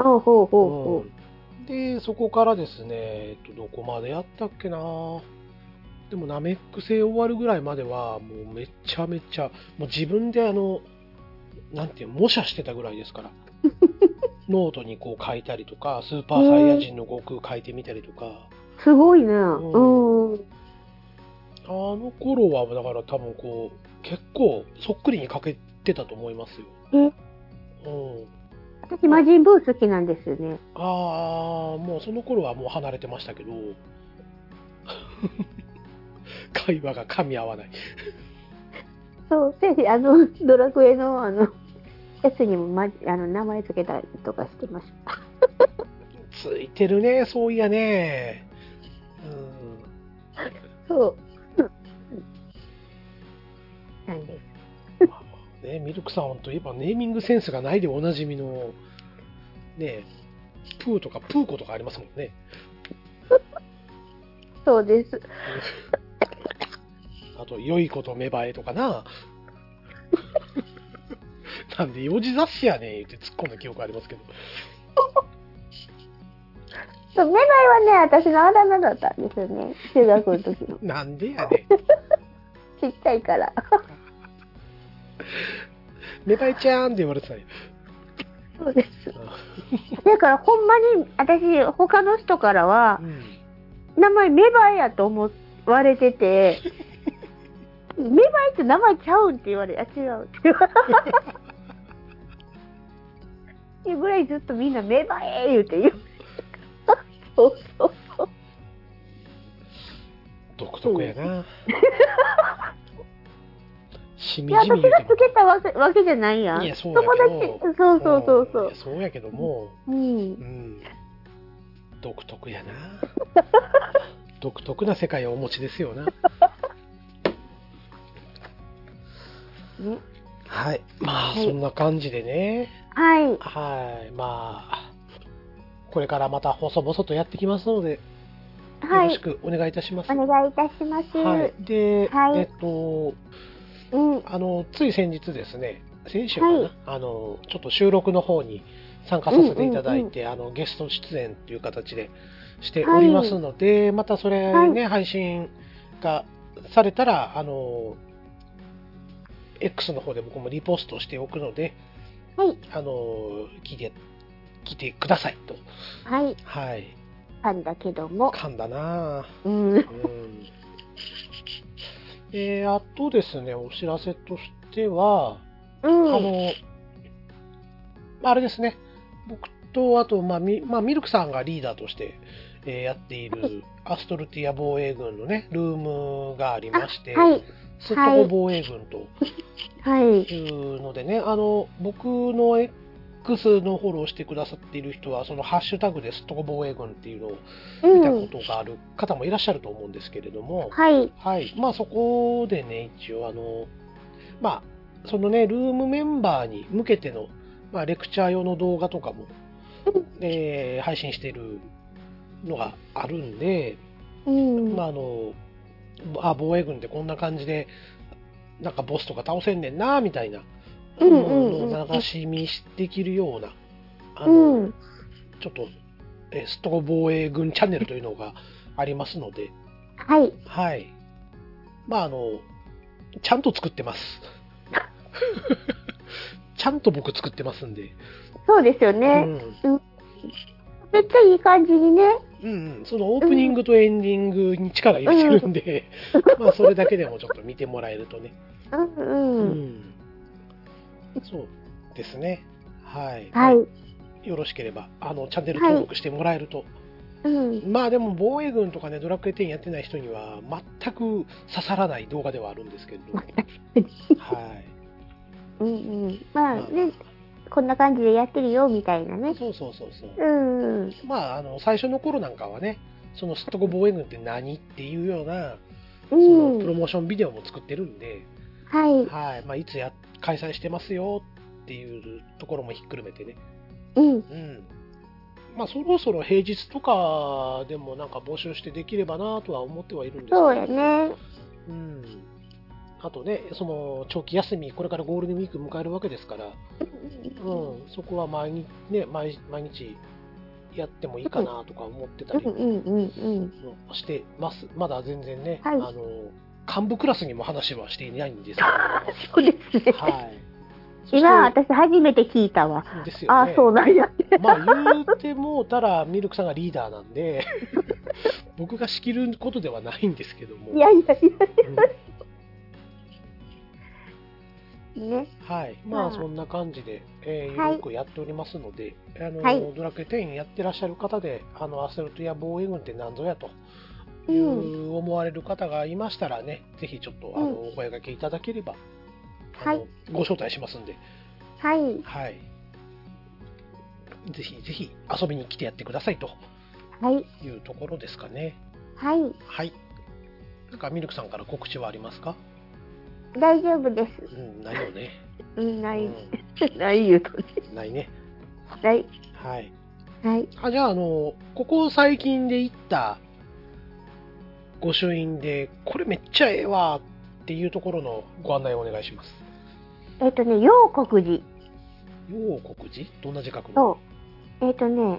で、そこからですね、どこまでやったっけな。でもナメック星終わるぐらいまではもうめちゃめちゃもう自分でなんていう模写してたぐらいですから。ノートにこう書いたりとか、スーパーサイヤ人の悟空書いてみたりとか。 すごいね。 あの頃はだから多分こう結構そっくりに書けてたと思いますよ。 私魔人ブー好きなんですよね。 もうその頃はもう離れてましたけど会話が噛み合わないそう、せいドラクエのやつにも、名前つけたりとかしてました。 ついてるね、そういやね。 そう。なんです。 ね、ミルクさんといえばネーミングセンスがないでおなじみの、ね、プーとかプーコとかありますもんね。 そうです。 あと、良いこと芽生えとかな。なんで、幼児雑誌やねん言って突っ込んだ記憶ありますけど。 そう、芽生えはね、私のあだ名だったんですよね。中学の時の。 なんでやねん。 ちっちゃいから。 芽生えちゃーんって言われてたよ。 そうです。だからほんまに私他の人からは、名前芽生えやと思われてて、芽生えって名前ちゃうんって言われ、違うって言われてぐらいずっとみんな芽生え言うて言う。そうそうそう。 独特やな。しみいや、 じみ私がつけたわけじゃないやん。 いや、そうやけど。 そうそうそうそう。 そうやけども、独特やな。独特な世界をお持ちですよな。はい。まあ、そんな感じでね。 はい。 はい。まあ、これからまた細々とやってきますので、よろしくお願いいたします。 お願いいたします。 はい。で、 はい、 つい先日ですね、先週かな、はい、ちょっと収録の方に参加させていただいて、ゲスト出演という形でしておりますので、はい、またそれね、配信がされたら、X の方で僕もリポストしておくので、 はい、 聞いてくださいと。 はい。 はい。 噛んだけども。 噛んだなあとですね、お知らせとしては、あれですね、僕と、あと、ミルクさんがリーダーとして、やっているアストルティア防衛軍のね、ルームがありまして、すっとこ防衛軍というのでね、僕の X のフォローしてくださっている人は、そのハッシュタグですっとこ防衛軍っていうのを見たことがある方もいらっしゃると思うんですけれども、まあそこでね、一応そのね、ルームメンバーに向けての、レクチャー用の動画とかも、配信しているのがあるんで、防衛軍ってこんな感じで、なんかボスとか倒せんねんな、みたいな、流し見できるような、ちょっと、すっとこ防衛軍チャンネルというのがありますので、はい。ちゃんと作ってます。ちゃんと僕作ってますんで。 そうですよね。めっちゃいい感じにね。 そのオープニングとエンディングに力入れてるんで、それだけでもちょっと見てもらえるとね。そうですね。はい。よろしければ、チャンネル登録してもらえると。でも、防衛軍とかね、ドラクエ10やってない人には、全く刺さらない動画ではあるんですけれど。はい。 こんな感じでやってるよみたいなね。 そう。最初の頃なんかはね、そのすっとこ防衛軍って何っていうような、そのプロモーションビデオも作ってるんで、いつ開催してますよっていうところもひっくるめてね。そろそろ平日とかでもなんか募集してできればなとは思ってはいるんですけど。 そうやね。 あとね、その長期休み、これからゴールデンウィーク迎えるわけですから、そこは毎日やってもいいかなとか思ってたりしてます。まだ全然ね、幹部クラスにも話はしていないんですけど。 そうですね。今、私初めて聞いたわ。 ですよね。 そうなんやって。 言うてもたら、ミルクさんがリーダーなんで、僕が仕切ることではないんですけども。 いや。ね、 そんな感じで、よくやっておりますので、ドラクエ10やってらっしゃる方で、アストルティア防衛軍って何ぞやと思われる方がいましたらね、ぜひちょっとお声掛けいただければ、 ご招待しますんで。 はい。 はい。ぜひぜひ遊びに来てやってくださいと。 はい。 いうところですかね。 はい。 はい。なんかミルクさんから告知はありますか？ 大丈夫です。 ないよね。 ない。ないよとね。 ないね。 ない。 はい。 はい。 じゃあ、ここ最近で行った御朱印で、これめっちゃええわっていうところのご案内をお願いします。 陽国寺。 陽国寺？どんな字書くの？ そう。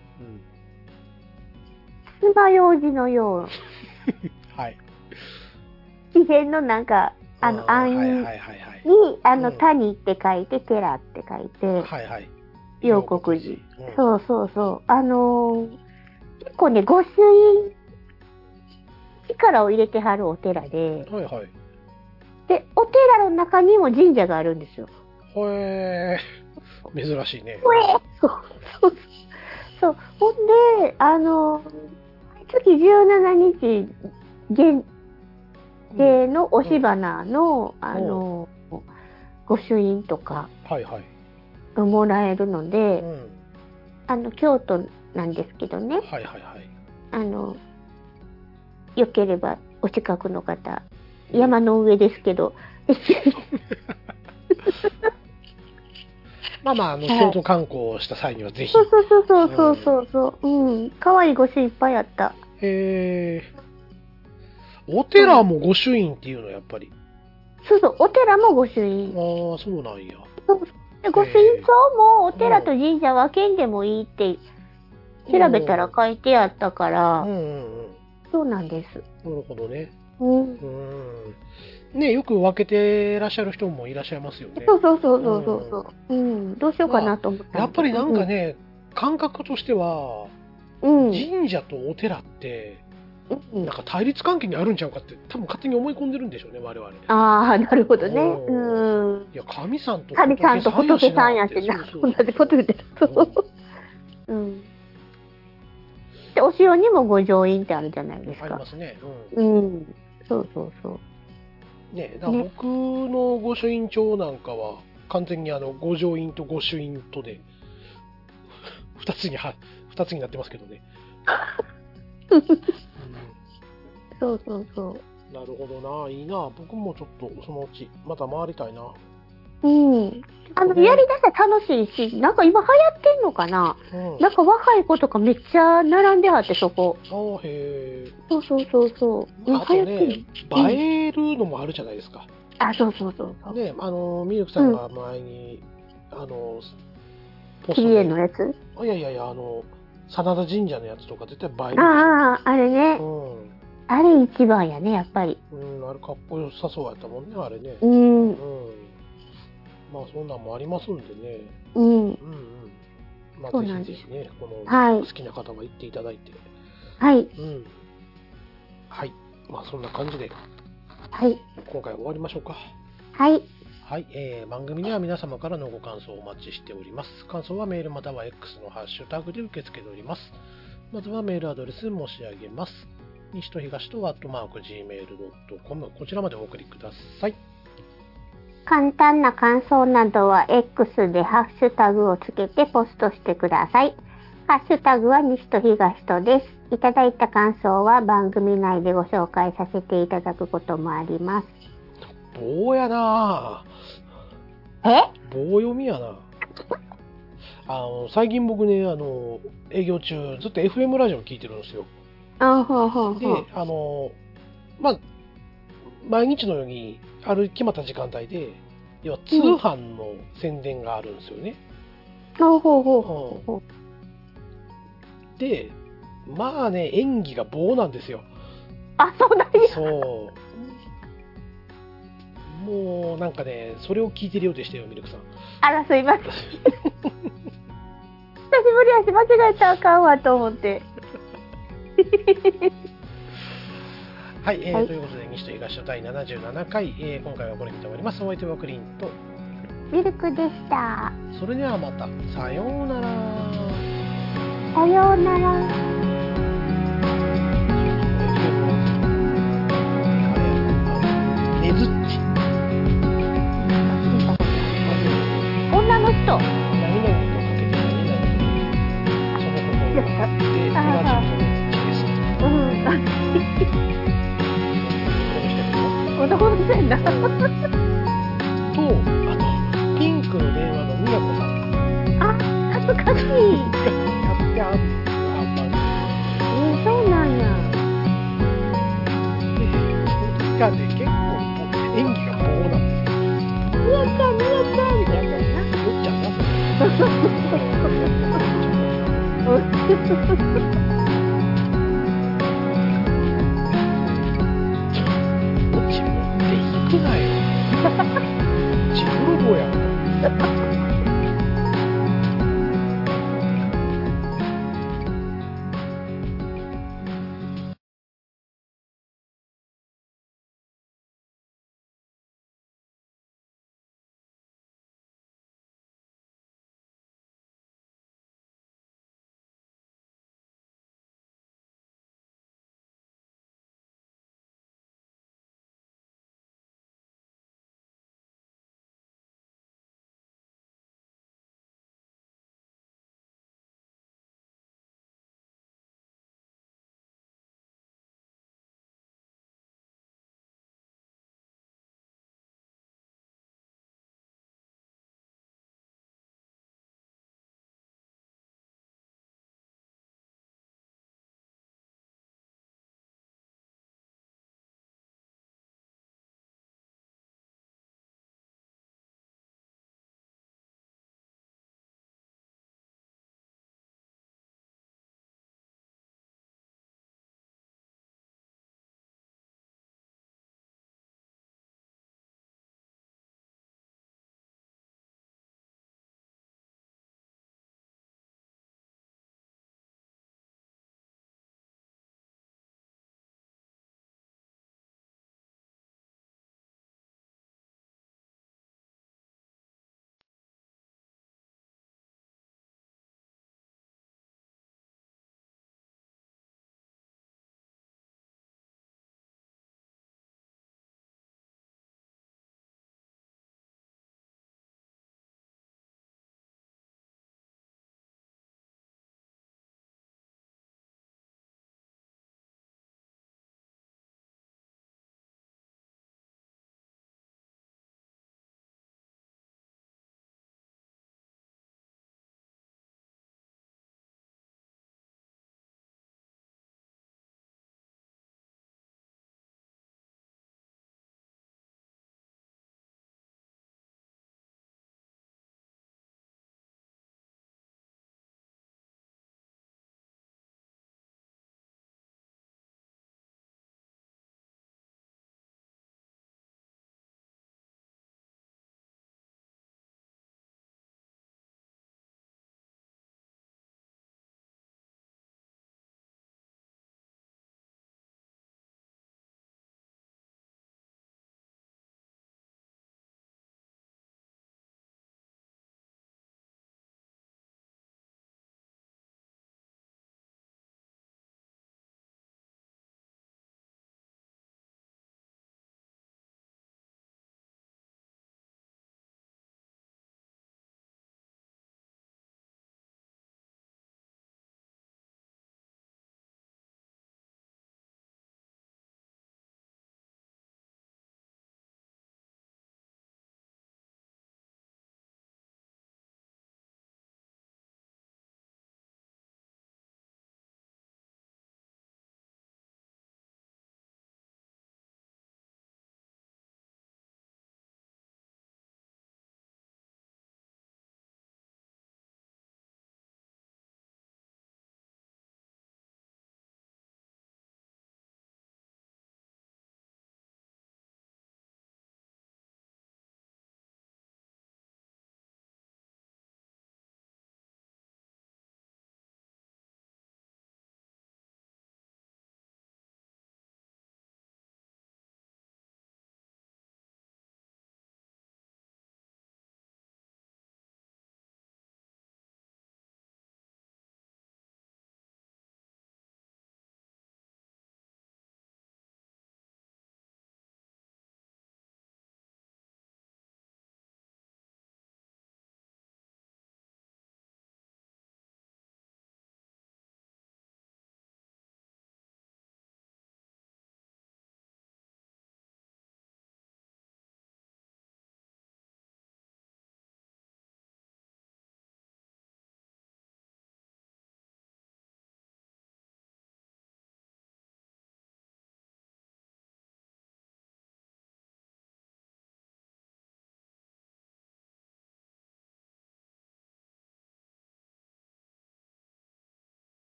爪楊枝のよう。はい。自然のなんか、安に、谷って書いて、寺って書いて、陽国寺。そうそうそう。結構ね、御朱印、力を入れてはるお寺で、で、お寺の中にも神社があるんですよ。 へー、珍しいね。 そう。ほんで、月17日限定の押し花の、御朱印とか、もらえるので、京都なんですけどね。よければお近くの方、山の上ですけど、 京都観光をした際にはぜひ。 そう。可愛い御朱印いっぱいあった。 へー。お寺も御朱印っていうのやっぱり。 そう、お寺も御朱印。 ああ、そうなんや。 御朱印帳もお寺と神社分けんでもいいって調べたら書いてあったから、そうなんです。 なるほどね。ね、よく分けてらっしゃる人もいらっしゃいますよね。 そう。どうしようかなと思った。 やっぱりなんかね、感覚としては、神社とお寺って、なんか対立関係にあるんちゃうかって多分勝手に思い込んでるんでしょうね、我々。 ああ、なるほどね。 いや、神さんと仏さんやしな。同じこと言ってた。で、お城にも御城印ってあるじゃないですか。 ありますね。 そう。 ね、だから僕の御朱印帳なんかは完全に御城印と御朱印とで2つになってますけどね。 そう。 なるほどな、いいな。僕もちょっとそのうちまた回りたいな。 やりだしたら楽しいし、なんか今流行ってんのかな、なんか若い子とかめっちゃ並んではって、そこ。 へー。そう。 あとね、映えるのもあるじゃないですか。 そう。 ね、ミルクさんが前に、 ポストで。のやつ？ いや、真田神社のやつとか絶対映えるでしょ。 あれね。あれ一番やね、やっぱり。 あれかっこよさそうやったもんね、あれね。まあそんなんもありますんでね。まあぜひね、この好きな方は行っていただいて。はい。まあそんな感じで。今回は終わりましょうか。はい、番組では皆様からのご感想をお待ちしております。感想はメールまたは X のハッシュタグで受け付けております。まずはメールアドレス申し上げます。西と東と@gmail.com、こちらまでお送りください。 簡単な感想などは X でハッシュタグをつけてポストしてください。ハッシュタグは西と東とです。いただいた感想は番組内でご紹介させていただくこともあります。 棒やな棒読みやな。最近僕ね、営業中ずっと FM ラジオ聞いてるんですよ。で、まあ、毎日のようにある決まった時間帯で、要は通販の宣伝があるんですよね。で、まあね、演技が棒なんですよ。 そうなんや。 そう。もうなんかね、それを聞いてるようでしたよ、ミルクさん。 すいません。久しぶりやし、間違えたらあかんわと思って。 はい、ということで西と東と第77回、今回はこれにて終わります。お相手はクリンとミルクでした。 それではまた、さようなら。 さようなら。ねずっち。 男の人やな。 と、